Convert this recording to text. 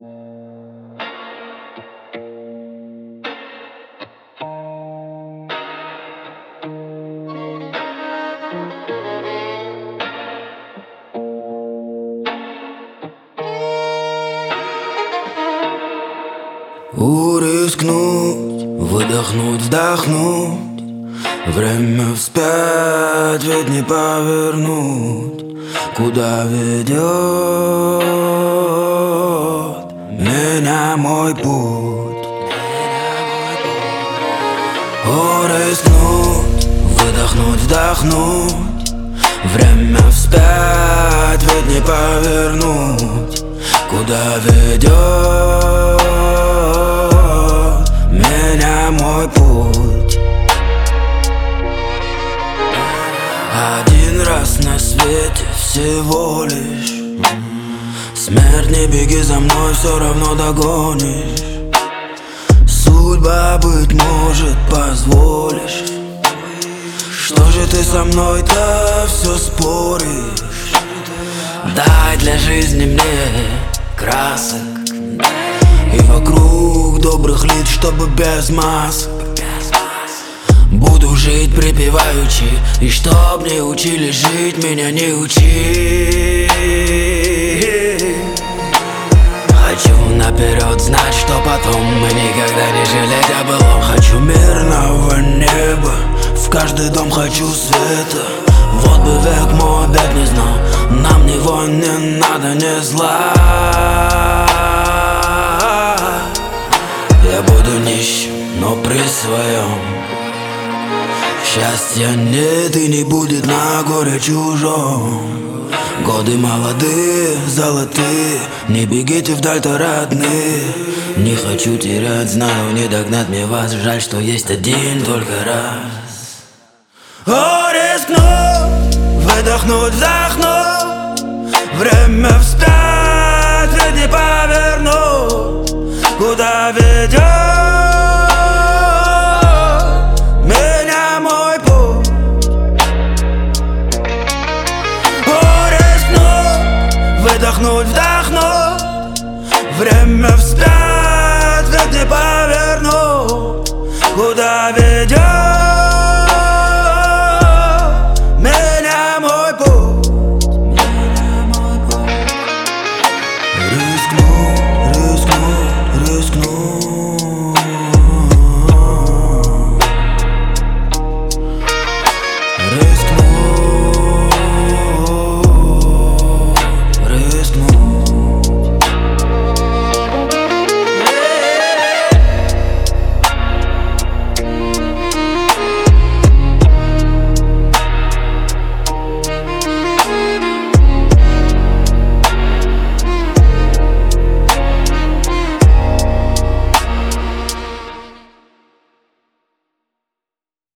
Рискнуть, выдохнуть, вздохнуть. Время вспять, ведь не повернуть. Куда ведет меня мой путь? Рискнуть, выдохнуть, вздохнуть. Время вспять, ведь не повернуть. Куда ведет меня мой путь? Один раз на свете всего лишь. Смерть, не беги за мной, все равно догонишь. Судьба, быть может, позволишь. Что же ты со мной-то все споришь? Дай для жизни мне красок и вокруг добрых лиц, чтобы без масок. Буду жить припеваючи, и чтоб не учили жить, меня не учи. Хочу наперед знать, что потом мы никогда не жалеть о былом. Хочу мирного неба, в каждый дом хочу света. Вот бы век мой обед не знал, нам ни войн не надо, ни зла. Я буду нищим, но при своем. Счастья нет и не будет на горе чужом. Годы молодые, золотые, не бегите вдаль-то, родные. Не хочу терять, знаю, не догнать мне вас. Жаль, что есть один только раз. Рискнуть, выдохнуть, вздохнуть. Время вспять, ведь не повернуть. Куда ведет меня мой путь? Рискнуть, выдохнуть, вдохнуть. Время вспять.